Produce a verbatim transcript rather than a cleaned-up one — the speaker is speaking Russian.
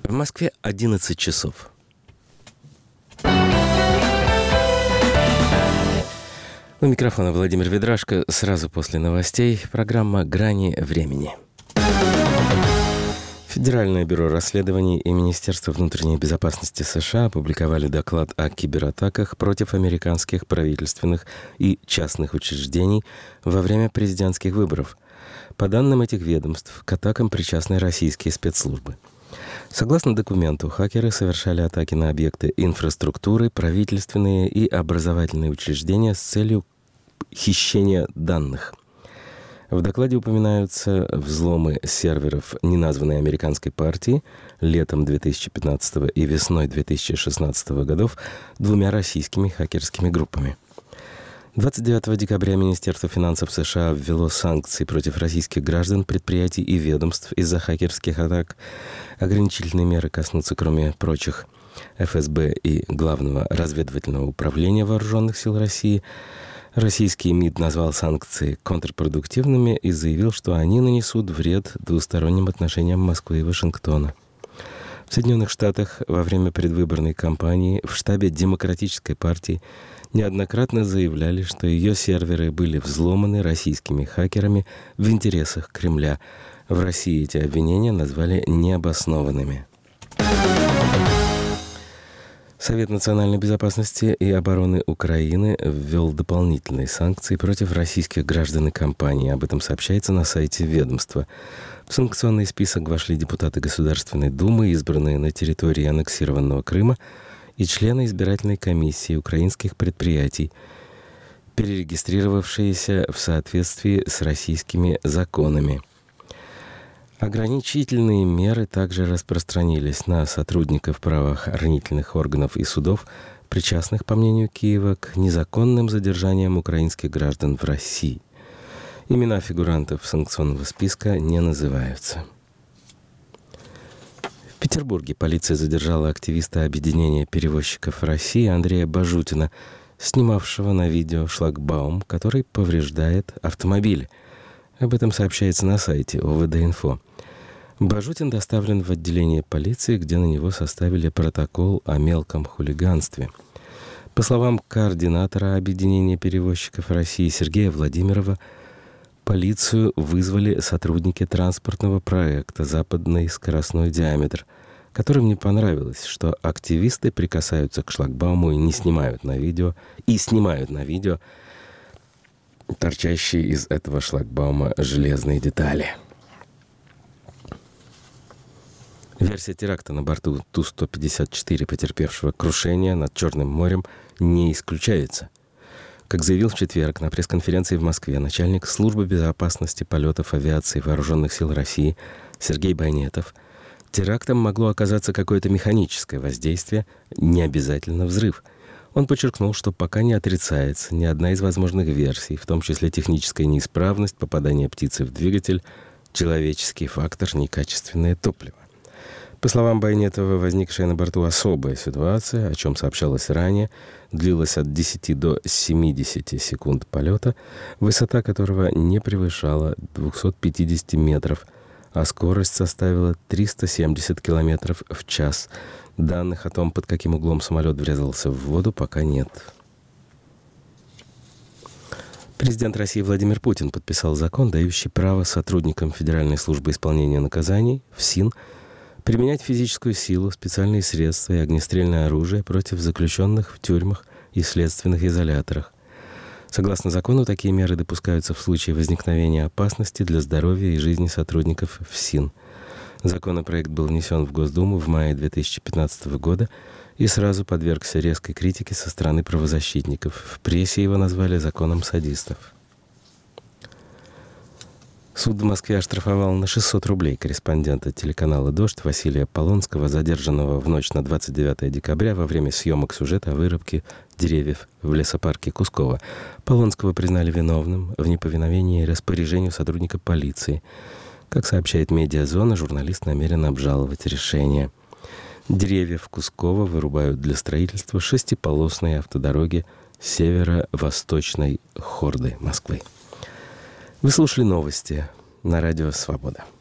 В Москве одиннадцать часов. У микрофона Владимир Ведрашко. Сразу после новостей программа «Грани времени». Федеральное бюро расследований и Министерство внутренней безопасности США опубликовали доклад о кибератаках против американских правительственных и частных учреждений во время президентских выборов. По данным этих ведомств, к атакам причастны российские спецслужбы. Согласно документу, хакеры совершали атаки на объекты инфраструктуры, правительственные и образовательные учреждения с целью хищения данных. В докладе упоминаются взломы серверов неназванной американской партии летом две тысячи пятнадцатого и весной две тысячи шестнадцатого годов двумя российскими хакерскими группами. двадцать девятого декабря Министерство финансов США ввело санкции против российских граждан, предприятий и ведомств из-за хакерских атак. Ограничительные меры коснутся, кроме прочих, эф эс бэ и Главного разведывательного управления Вооруженных сил России. Российский МИД назвал санкции контрпродуктивными и заявил, что они нанесут вред двусторонним отношениям Москвы и Вашингтона. В Соединенных Штатах во время предвыборной кампании в штабе Демократической партии неоднократно заявляли, что ее серверы были взломаны российскими хакерами в интересах Кремля. В России эти обвинения назвали необоснованными. Совет национальной безопасности и обороны Украины ввел дополнительные санкции против российских граждан и компаний. Об этом сообщается на сайте ведомства. В санкционный список вошли депутаты Государственной Думы, избранные на территории аннексированного Крыма, и члены избирательной комиссии украинских предприятий, перерегистрировавшиеся в соответствии с российскими законами. Ограничительные меры также распространились на сотрудников правоохранительных органов и судов, причастных, по мнению Киева, к незаконным задержаниям украинских граждан в России. Имена фигурантов санкционного списка не называются. В Петербурге полиция задержала активиста объединения перевозчиков России Андрея Бажутина, снимавшего на видео шлагбаум, который повреждает автомобиль. Об этом сообщается на сайте о вэ дэ инфо. Бажутин доставлен в отделение полиции, где на него составили протокол о мелком хулиганстве. По словам координатора объединения перевозчиков России Сергея Владимирова, полицию вызвали сотрудники транспортного проекта «Западный скоростной диаметр», которым не понравилось, что активисты прикасаются к шлагбауму и не снимают на видео, и снимают на видео торчащие из этого шлагбаума железные детали. Версия теракта на борту Ту сто пятьдесят четыре, потерпевшего крушение над Черным морем, не исключается. Как заявил в четверг на пресс-конференции в Москве начальник службы безопасности полетов авиации Вооруженных сил России Сергей Байнетов, терактом могло оказаться какое-то механическое воздействие, не обязательно взрыв. Он подчеркнул, что пока не отрицается ни одна из возможных версий, в том числе техническая неисправность, попадание птицы в двигатель, человеческий фактор, некачественное топливо. По словам Байнетова, возникшая на борту особая ситуация, о чем сообщалось ранее, длилась от десяти до семидесяти секунд полета, высота которого не превышала двухсот пятидесяти метров, а скорость составила триста семьдесят километров в час. Данных о том, под каким углом самолет врезался в воду, пока нет. Президент России Владимир Путин подписал закон, дающий право сотрудникам Федеральной службы исполнения наказаний, ФСИН, применять физическую силу, специальные средства и огнестрельное оружие против заключенных в тюрьмах и следственных изоляторах. Согласно закону, такие меры допускаются в случае возникновения опасности для здоровья и жизни сотрудников ФСИН. Законопроект был внесен в Госдуму в мае две тысячи пятнадцатого года и сразу подвергся резкой критике со стороны правозащитников. В прессе его назвали законом садистов. Суд в Москве оштрафовал на шестьсот рублей корреспондента телеканала «Дождь» Василия Полонского, задержанного в ночь на двадцать девятое декабря во время съемок сюжета о вырубке деревьев в лесопарке Кусково. Полонского признали виновным в неповиновении распоряжению сотрудника полиции. Как сообщает «Медиазона», журналист намерен обжаловать решение. Деревья в Кусково вырубают для строительства шестиполосной автодороги северо-восточной хорды Москвы. Вы слушали новости на радио «Свобода».